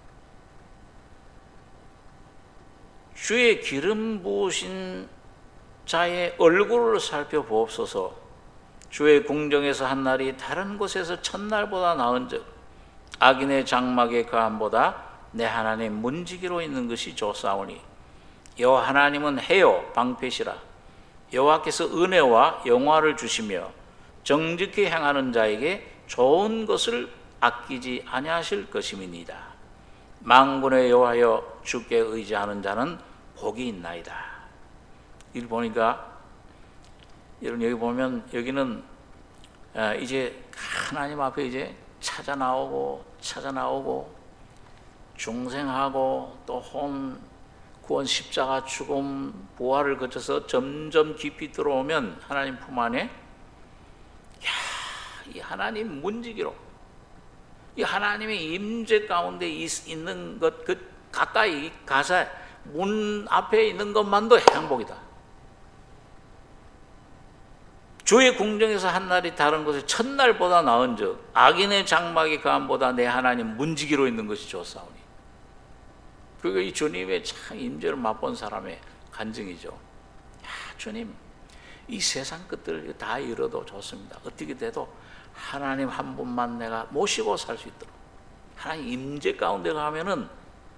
주의 기름 부으신 자의 얼굴을 살펴보옵소서. 주의 궁정에서 한 날이 다른 곳에서 첫날보다 나은즉 악인의 장막의 거함보다 내 하나님 문지기로 있는 것이 좋사오니 여호와 하나님은 해요 방패시라. 여호와께서 은혜와 영화를 주시며 정직히 행하는 자에게 좋은 것을 아끼지 아니하실 것임이니이다. 만군의 여호와여, 주께 의지하는 자는 복이 있나이다. 이를 보니까 여러분 여기 보면 여기는 이제 하나님 앞에 이제 찾아 나오고 중생하고 또 구원, 십자가, 죽음, 부활을 거쳐서 점점 깊이 들어오면 하나님 품 안에 이 하나님 문지기로, 이 하나님의 임재 가운데 있는 것, 그 가까이 가서 문 앞에 있는 것만도 행복이다. 주의 궁정에서 한 날이 다른 곳에 첫날보다 나은즉 악인의 장막의 거함보다 내 하나님 문지기로 있는 것이 좋사오니. 그리고 이 주님의 참 임재를 맛본 사람의 간증이죠. 주님, 이 세상 것들을 다 잃어도 좋습니다. 어떻게 돼도 하나님 한 분만 내가 모시고 살 수 있도록 하나님 임재 가운데 가면은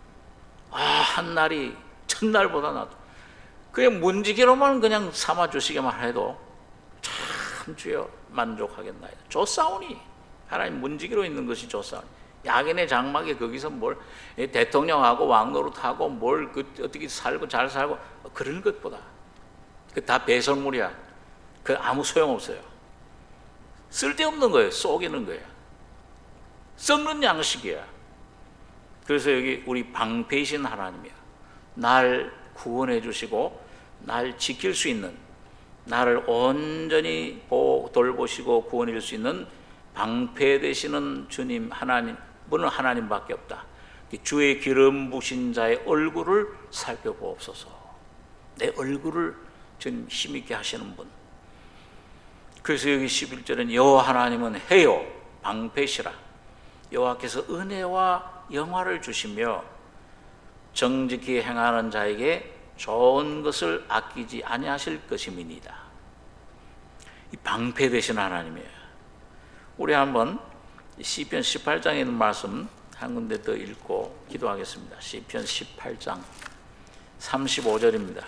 한날이 첫날보다 낫다. 그냥 문지기로만 그냥 삼아주시기만 해도 참 주여 만족하겠나이다. 좋사오니 하나님 문지기로 있는 것이 좋사오니 야긴의 장막에 거기서 뭘 대통령하고 왕노릇하고 뭘 어떻게 살고 잘 살고 그런 것보다 그 다 배설물이야. 그 아무 소용없어요. 쓸데없는 거예요. 쏘기는 거예요. 썩는 양식이야. 그래서 여기 우리 방패이신 하나님이야. 날 구원해 주시고 날 지킬 수 있는, 나를 온전히 돌보시고 구원해 줄 수 있는 방패 되시는 주님 하나님, 분은 하나님밖에 없다. 주의 기름 부신 자의 얼굴을 살펴보옵소서. 내 얼굴을 좀 힘있게 하시는 분. 그래서 여기 11절은 여호와 하나님은 해요 방패시라. 여호와께서 은혜와 영화를 주시며 정직히 행하는 자에게 좋은 것을 아끼지 아니하실 것임이니이다. 이 방패 되신 하나님이에요. 우리 한번 시편 18장에 있는 말씀 한 군데 더 읽고 기도하겠습니다. 시편 18장 35절입니다.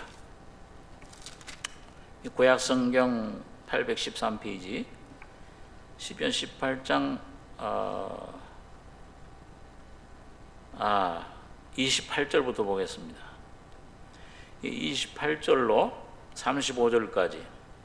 구약성경 813페이지 시편 18장 28절부터 보겠습니다. 28절로 35절까지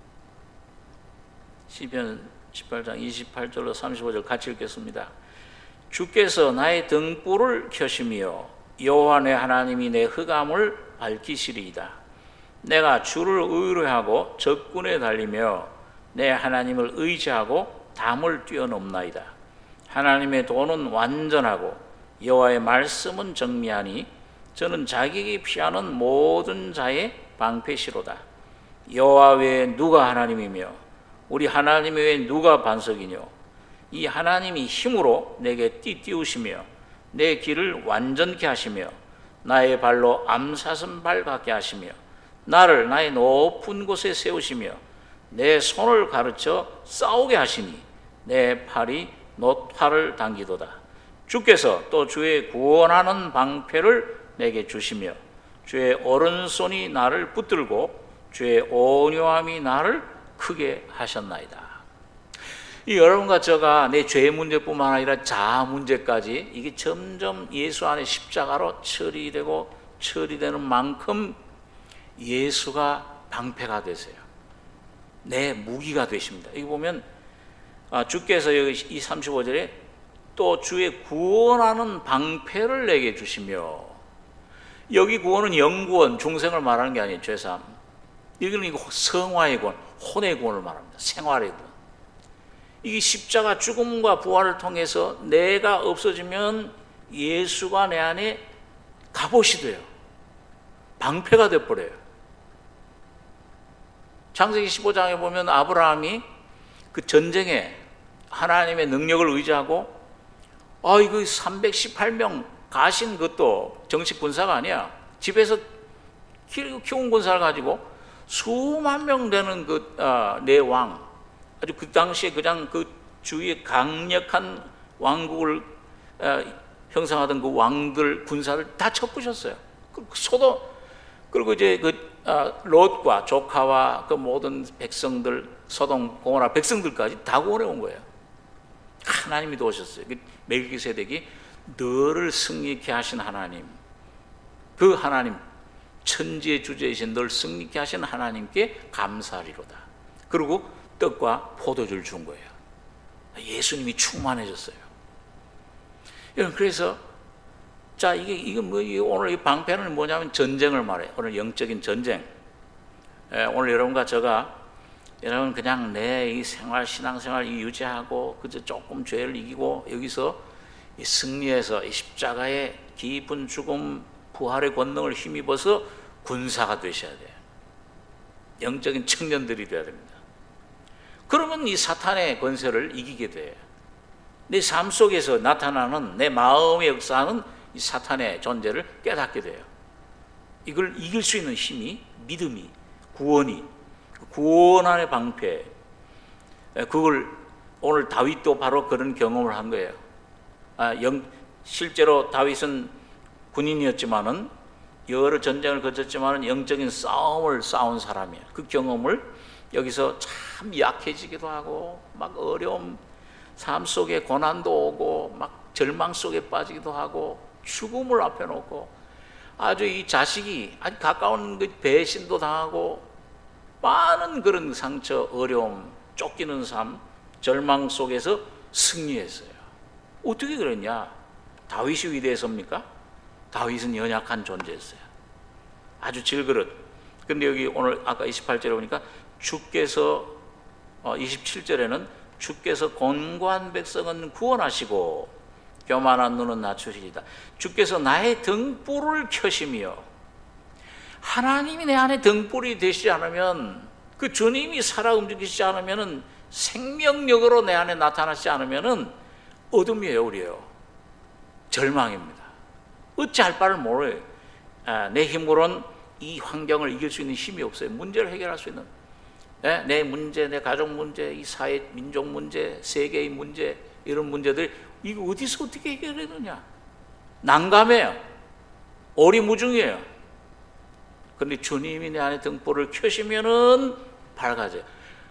시편 18장 28절로 35절 같이 읽겠습니다. 주께서 나의 등불을 켜시며 여호와 내 하나님이 내 흑암을 밝히시리이다. 내가 주를 의뢰하고 적군에 달리며 내 하나님을 의지하고 담을 뛰어넘나이다. 하나님의 도는 완전하고 여호와의 말씀은 정미하니 저는 자기에게 피하는 모든 자의 방패시로다. 여호와 외에 누가 하나님이며 우리 하나님 외에 누가 반석이뇨. 이 하나님이 힘으로 내게 띠띠우시며 내 길을 완전케 하시며 나의 발로 암사슴발 같게 하시며 나를 나의 높은 곳에 세우시며 내 손을 가르쳐 싸우게 하시니 내 팔이 노타를 당기도다. 주께서 또 주의 구원하는 방패를 내게 주시며 주의 오른손이 나를 붙들고 주의 온유함이 나를 크게 하셨나이다. 이 여러분과 저가 내 죄 문제뿐만 아니라 자아 문제까지 이게 점점 예수 안에 십자가로 처리되는 만큼 예수가 방패가 되세요. 내 무기가 되십니다. 여기 보면 주께서 여기 이 35절에 또 주의 구원하는 방패를 내게 주시며, 여기 구원은 영구원, 중생을 말하는 게 아니에요. 죄사함. 여기는 성화의 구원, 혼의 구원을 말합니다. 생활의 구원. 이게 십자가 죽음과 부활을 통해서 내가 없어지면 예수가 내 안에 갑옷이 돼요. 방패가 되어버려요. 창세기 15장에 보면 아브라함이 그 전쟁에 하나님의 능력을 의지하고 이거 318명 가신 것도 정식 군사가 아니야. 집에서 키운 군사를 가지고 수만 명 되는 내 왕, 아주 그 당시에 그냥 그 주위에 강력한 왕국을 형성하던 그 왕들 군사를 다 쳐부셨어요. 그리고 이제 롯과 조카와 그 모든 백성들, 소돔 고모라 백성들까지 다 구원해 온 거예요. 하나님이 도우셨어요. 멜기세덱이 너를 승리케 하신 하나님, 그 하나님, 천지의 주제이신 널 승리케 하신 하나님께 감사하리로다. 그리고 떡과 포도주를 준 거예요. 예수님이 충만해졌어요. 여러분, 그래서 자, 이게 오늘 이 방패는 뭐냐면 전쟁을 말해요. 오늘 영적인 전쟁. 오늘 여러분과 제가 여러분 그냥 내 이 신앙생활 유지하고 그저 조금 죄를 이기고 여기서 이 승리해서 이 십자가의 깊은 죽음 부활의 권능을 힘입어서 군사가 되셔야 돼요. 영적인 청년들이 되어야 됩니다. 그러면 이 사탄의 권세를 이기게 돼요. 내 삶 속에서 나타나는 내 마음의 역사하는 이 사탄의 존재를 깨닫게 돼요. 이걸 이길 수 있는 힘이, 믿음이, 구원이, 구원 안의 방패, 그걸 오늘 다윗도 바로 그런 경험을 한 거예요. 실제로 다윗은 군인이었지만은 여러 전쟁을 거쳤지만은 영적인 싸움을 싸운 사람이에요. 그 경험을 여기서 참 약해지기도 하고 막 어려움, 삶 속에 고난도 오고 막 절망 속에 빠지기도 하고 죽음을 앞에 놓고 아주 이 자식이 아주 가까운 그 배신도 당하고 많은 그런 상처, 어려움, 쫓기는 삶, 절망 속에서 승리했어요. 어떻게 그랬냐? 다윗이 위대했습니까? 다윗은 연약한 존재였어요. 아주 질그릇. 근데 여기 오늘 아까 28절에 보니까 주께서 27절에는 주께서 곤고한 백성은 구원하시고 교만한 눈은 낮추시리다. 주께서 나의 등불을 켜시며, 하나님이 내 안에 등불이 되시지 않으면, 그 주님이 살아 움직이시지 않으면, 생명력으로 내 안에 나타나시지 않으면 어둠이에요. 우리예요. 절망입니다. 어찌할 바를 모르요. 내 힘으로는 이 환경을 이길 수 있는 힘이 없어요. 문제를 해결할 수 있는, 내 문제, 내 가족 문제, 이 사회 민족 문제, 세계의 문제, 이런 문제들이 이거 어디서 어떻게 해결해야 되느냐? 난감해요. 오리무중이에요. 그런데 주님이 내 안에 등불을 켜시면은 밝아져요.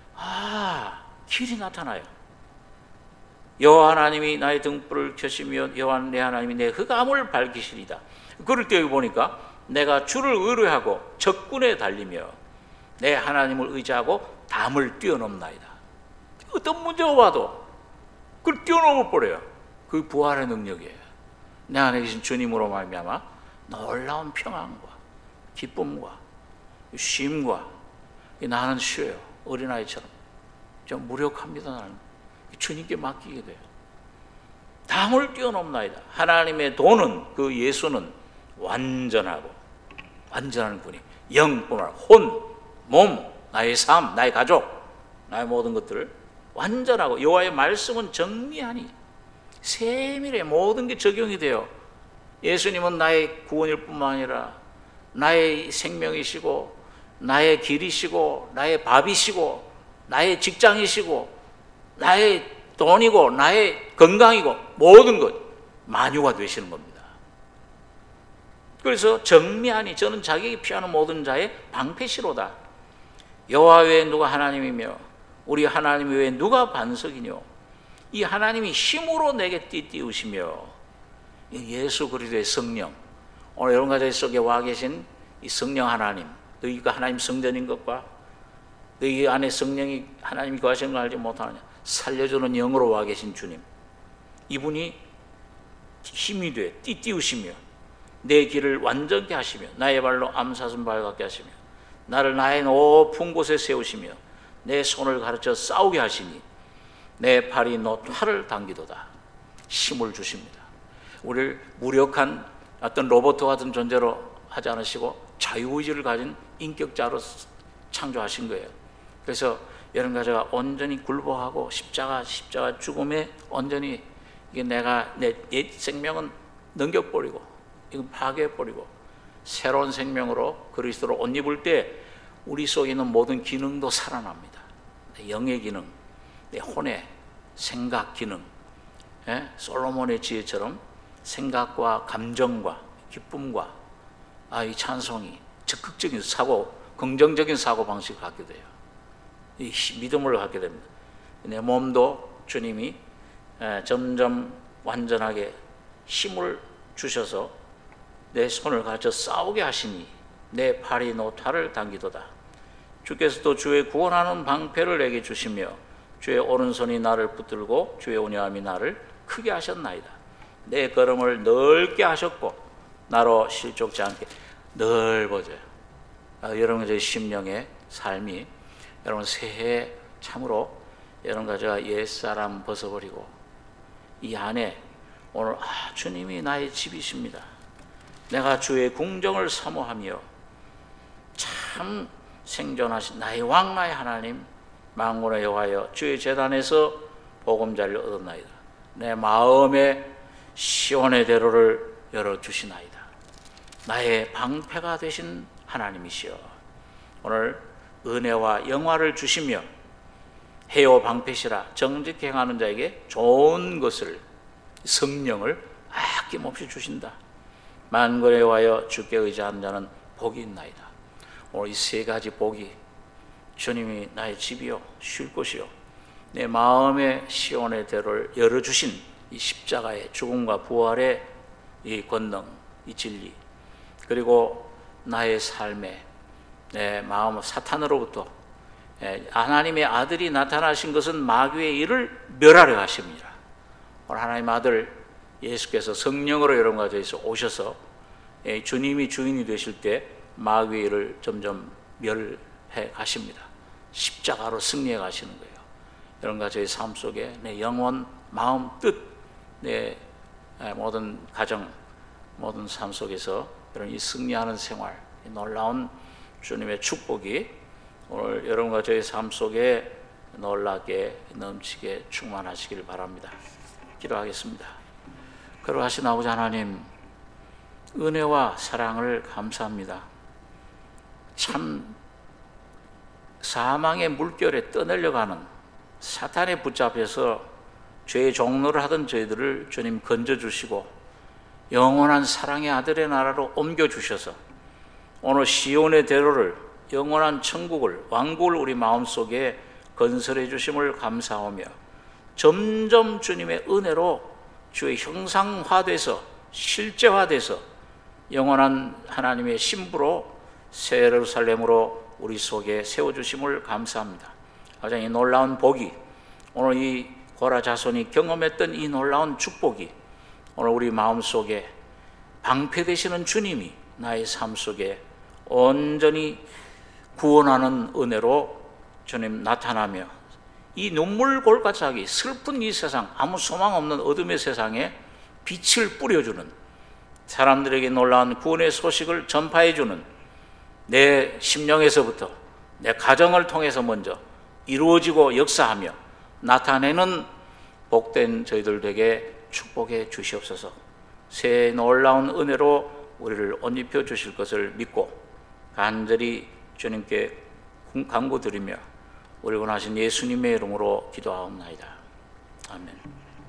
길이 나타나요. 여호와 하나님이 나의 등불을 켜시며 여호와 내 하나님이 내 흑암을 밝히시리다. 그럴 때 보니까 내가 주를 의뢰하고 적군에 달리며 내 하나님을 의지하고 담을 뛰어넘나이다. 어떤 문제가 와도 그걸 뛰어넘어 버려요. 그 부활의 능력이에요. 내 안에 계신 주님으로 말미암아 놀라운 평안과 기쁨과 쉼과, 나는 쉬어요. 어린아이처럼 좀 무력합니다. 나는 주님께 맡기게 돼요. 담을 뛰어넘나이다. 하나님의 도는, 그 예수는 완전하고 완전한 분이, 영뿐만 아니라 혼, 몸, 나의 삶, 나의 가족, 나의 모든 것들을 완전하고, 여호와의 말씀은 정리하니 세밀해. 모든 게 적용이 돼요. 예수님은 나의 구원일 뿐만 아니라 나의 생명이시고 나의 길이시고 나의 밥이시고 나의 직장이시고 나의 돈이고 나의 건강이고 모든 것 만유가 되시는 겁니다. 그래서 정리하니 저는 자기에게 피하는 모든 자의 방패시로다. 여호와 외에 누가 하나님이며 우리 하나님 외에 누가 반석이뇨. 이 하나님이 힘으로 내게 띠띠우시며, 예수 그리스도의 성령, 오늘 여러분 가정 속에 와 계신 이 성령 하나님, 너희가 하나님 성전인 것과 너희 안에 성령이 하나님이 거하시는 걸 알지 못하느냐, 살려주는 영으로 와 계신 주님, 이분이 힘이 돼 띠띠우시며 내 길을 완전케 하시며 나의 발로 암사슴 발 같게 하시며 나를 나의 높은 곳에 세우시며 내 손을 가르쳐 싸우게 하시니 내 팔이 노탄을 당기도다. 힘을 주십니다. 우리를 무력한 어떤 로봇 같은 존재로 하지 않으시고 자유의지를 가진 인격자로 창조하신 거예요. 그래서 여러분 가정가 온전히 굴복하고 십자가 죽음에 온전히, 이게 내가 내 옛 생명은 넘겨버리고 이건 파괴해버리고 새로운 생명으로 그리스도로 옷 입을 때 우리 속에 있는 모든 기능도 살아납니다. 영의 기능, 내 혼의 생각 기능, 솔로몬의 지혜처럼 생각과 감정과 기쁨과 이 찬송이 적극적인 사고, 긍정적인 사고 방식을 갖게 돼요. 이 믿음을 갖게 됩니다. 내 몸도 주님이 점점 완전하게 힘을 주셔서 내 손을 가져 싸우게 하시니 내 팔이 노탈을 당기도다. 주께서 또 주의 구원하는 방패를 내게 주시며 주의 오른손이 나를 붙들고 주의 온유함이 나를 크게 하셨나이다. 내 걸음을 넓게 하셨고 나로 실족지 않게 넓어져요. 여러분의 심령의 삶이, 여러분 새해 참으로 여러분 가져가 옛사람 벗어버리고 이 안에 오늘 주님이 나의 집이십니다. 내가 주의 궁정을 사모하며 참 생존하신 나의 왕 나의 하나님 만군의 여호와여 주의 제단에서 보금자리를 얻었나이다. 내 마음에 시온의 대로를 열어주시나이다. 나의 방패가 되신 하나님이시여 오늘 은혜와 영화를 주시며 해요 방패시라 정직히 행하는 자에게 좋은 것을, 성령을 아낌없이 주신다. 만군에 와여 주께 의지하는 자는 복이 있나이다. 오늘 이 세 가지 복이 주님이 나의 집이요 쉴 곳이요 내 마음의 시온의 대로를 열어주신 이 십자가의 죽음과 부활의 이 권능, 이 진리, 그리고 나의 삶에 내 마음 사탄으로부터 하나님의 아들이 나타나신 것은 마귀의 일을 멸하려 하십니다. 오늘 하나님 아들 예수께서 성령으로 여러분 가운데서 오셔서 주님이 주인이 되실 때 마귀의 일을 점점 멸해 가십니다. 십자가로 승리해 가시는 거예요. 여러분과 저의 삶 속에 내 영혼, 마음, 뜻, 내 모든 가정, 모든 삶 속에서 이런 이 승리하는 생활, 이 놀라운 주님의 축복이 오늘 여러분과 저의 삶 속에 놀랍게 넘치게 충만하시길 바랍니다. 기도하겠습니다. 거룩하신 아버지 하나님, 은혜와 사랑을 감사합니다. 참 사망의 물결에 떠내려가는 사탄에 붙잡혀서 죄의 종로를 하던 저희들을 주님 건져주시고 영원한 사랑의 아들의 나라로 옮겨주셔서 오늘 시온의 대로를, 영원한 천국을, 왕국을 우리 마음속에 건설해 주심을 감사하며 점점 주님의 은혜로 주의 형상화돼서 실제화돼서 영원한 하나님의 신부로 새 예루살렘으로 우리 속에 세워주심을 감사합니다. 가장 이 놀라운 복이, 오늘 이 고라 자손이 경험했던 이 놀라운 축복이 오늘 우리 마음속에 방패되시는 주님이 나의 삶 속에 온전히 구원하는 은혜로 주님 나타나며 이 눈물 골짜기 슬픈 이 세상, 아무 소망 없는 어둠의 세상에 빛을 뿌려주는, 사람들에게 놀라운 구원의 소식을 전파해주는, 내 심령에서부터 내 가정을 통해서 먼저 이루어지고 역사하며 나타내는 복된 저희들 되게 축복해 주시옵소서. 새 놀라운 은혜로 우리를 옷 입혀 주실 것을 믿고 간절히 주님께 간구드리며 우리 원하신 예수님의 이름으로 기도하옵나이다. 아멘.